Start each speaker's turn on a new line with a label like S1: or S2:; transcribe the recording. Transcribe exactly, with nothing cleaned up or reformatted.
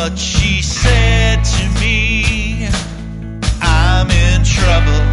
S1: what she said to me. I'm in trouble.